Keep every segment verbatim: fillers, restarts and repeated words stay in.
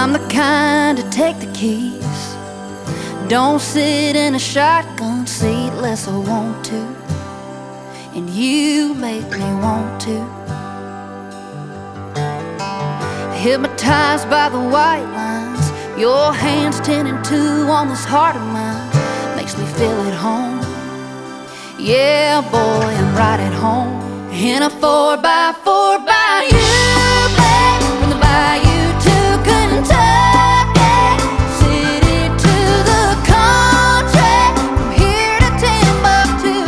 I'm the kind to take the keys, don't sit in a shotgun seat unless I want to, and you make me want to. Hypnotized by the white lines, your hands ten and two on this heart of mine, makes me feel at home. Yeah, boy, I'm right at home in a four by four by you, babe, from the bayou to Kentucky, city to the country, from here to Timbuktu.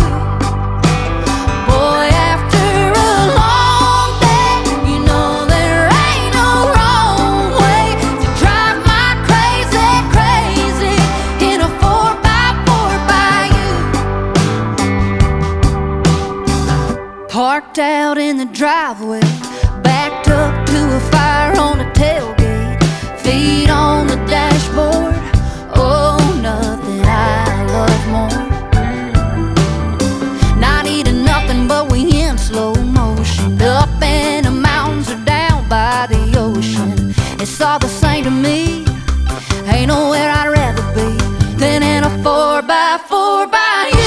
Boy, after a long day, you know there ain't no wrong way to drive my crazy, crazy in a four by four by you. Parked out in the driveway, backed up to a fire on the tailgate, feet on the dashboard. Oh, nothing I love more. Not eating nothing, but we in slow motion, up in the mountains or down by the ocean. It's all the same to me, ain't nowhere I'd rather be than in a four by four by you.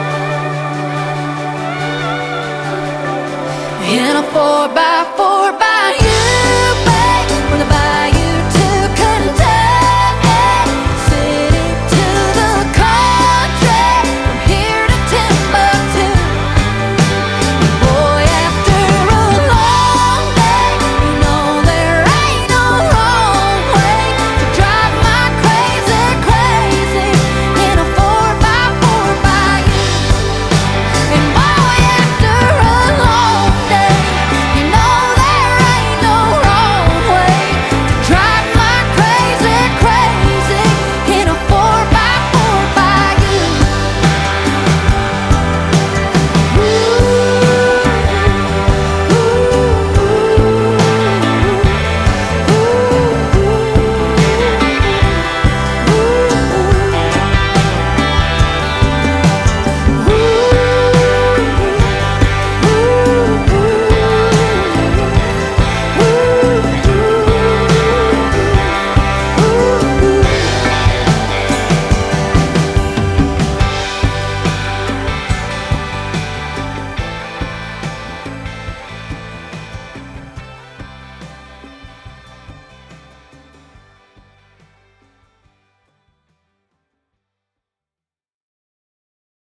In a four by four by